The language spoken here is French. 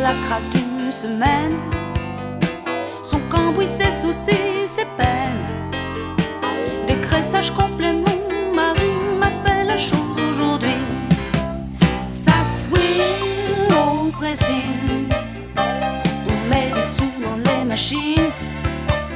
la crasse d'une semaine. Son cambouis, ses soucis, ses peines. Décressage complet, mon mari m'a fait la chose aujourd'hui. Ça swing au Brésil.